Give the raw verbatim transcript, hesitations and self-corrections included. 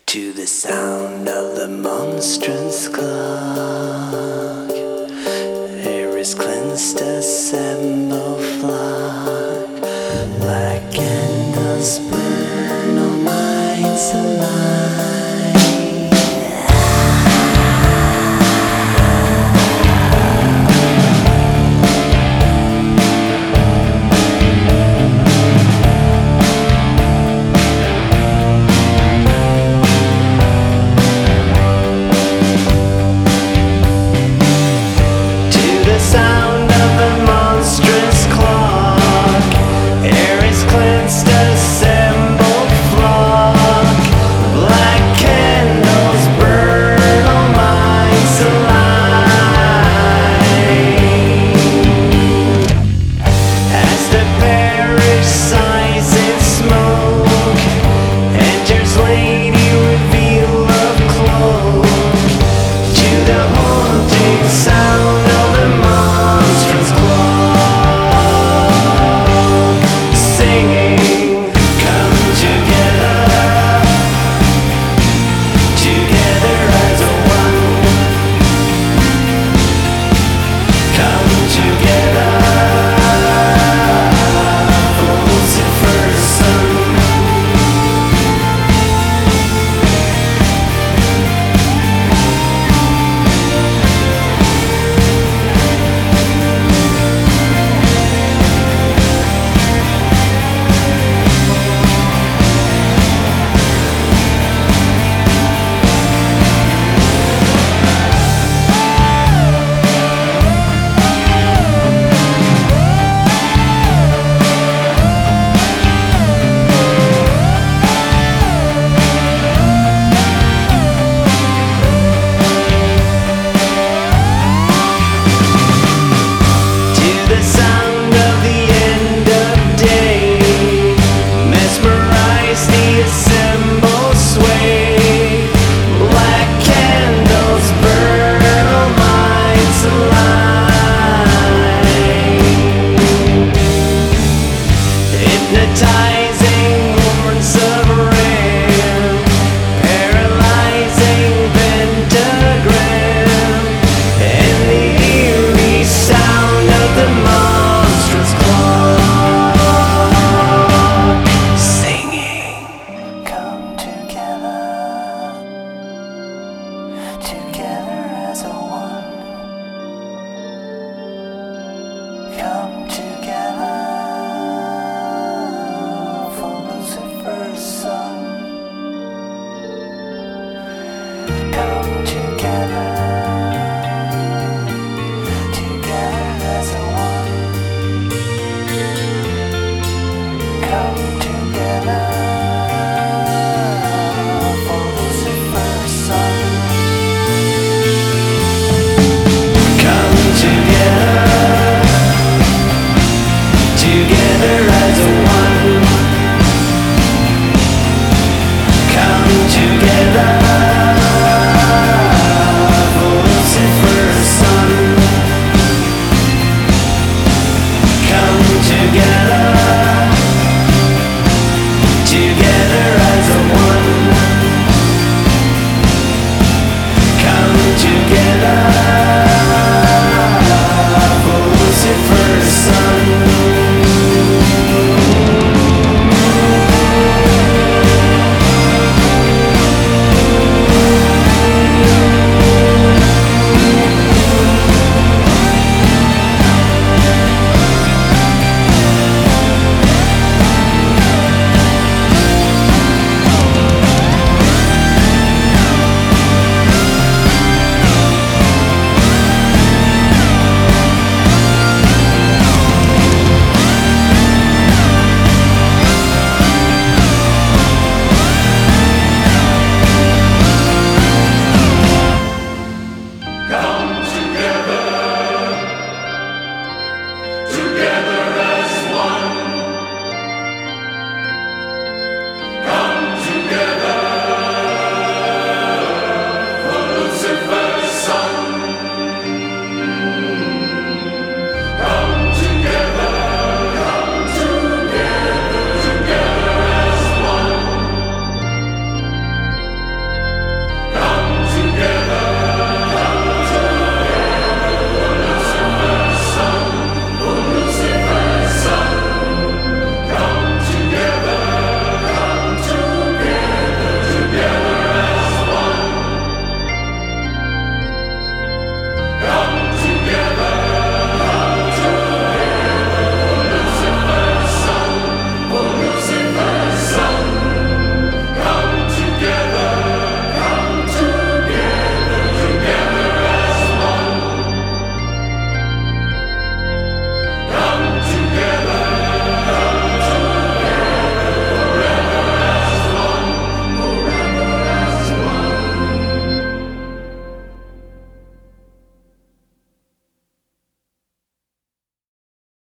To the sound of the monstrous clock, Eris cleansed assemble flock. Black candles burn all minds alive. Sound of the monstrous clock, Eris cleansed assembled flock. Black candles burn all minds alive. As the parish sighs in smoke, enters Lady Reveal of Cloak. To the haunting sound of the monstrous clock, singing, come together, together as one. Come together for Lucifer's son. The sound of the end of day, mesmerize the assembled sway. Black candles burn all minds alive. Hypnotizing horns of ram, paralyzing pentagram, and the eerie sound of the monstrous clock, singing, come together, together as a one. Come together for Lucifer's son. Come together.